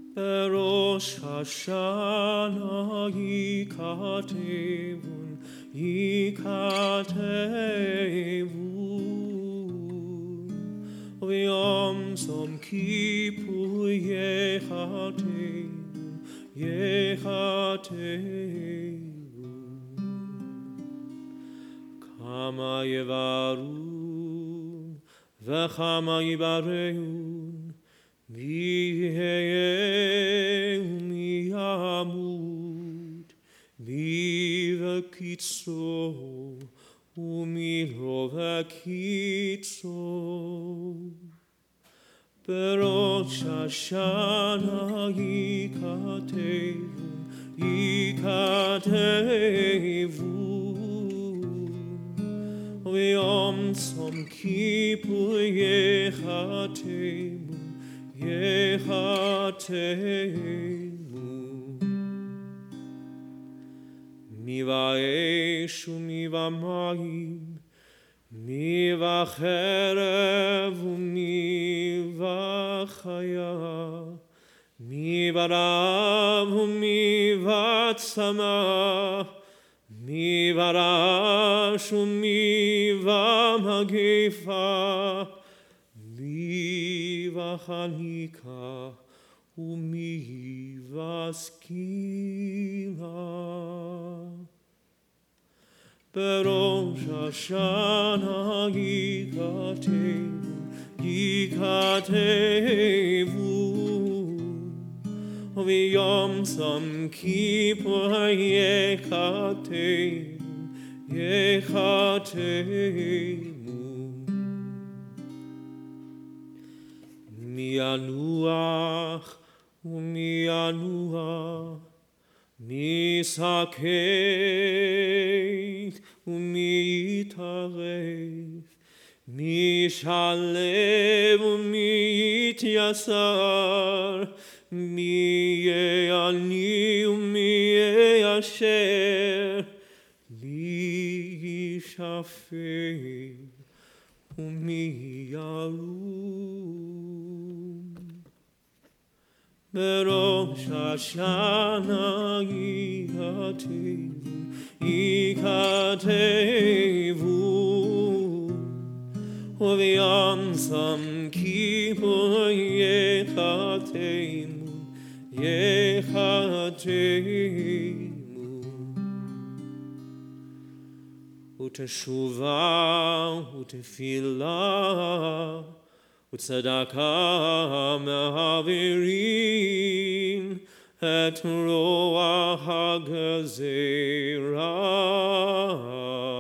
בראש השנה יכתבון, ויום צום כיפור יכתבון. כמה יברון וכמה יברון, מי יהיה ומי ימות, מי וקיצו ומי לא וקיצו. בראש השנה יכתבון, ויום צום כיפור יכתבון. מי באש ומי במים, מי בחרב ומי בחיה, מי ברעב ומי בצמא, מי ברעש ומי במגפה, מי בחניקה ומי בסקילה. בראש השנה יכתבון, ויום צום כיפור יכתבון. מי ינוח ומי ינוח, מי יסכת ומי יתערף, מי ישלב ומי יתייסר, מי יהיה עני ומי יהיה עשיר, מי יישפל ומי ירום. בראש השנה יכתבון, וביום צום כיפור יכתבון. ותשובה ותפילה וצדקה מעבירים את רוח הגזירה.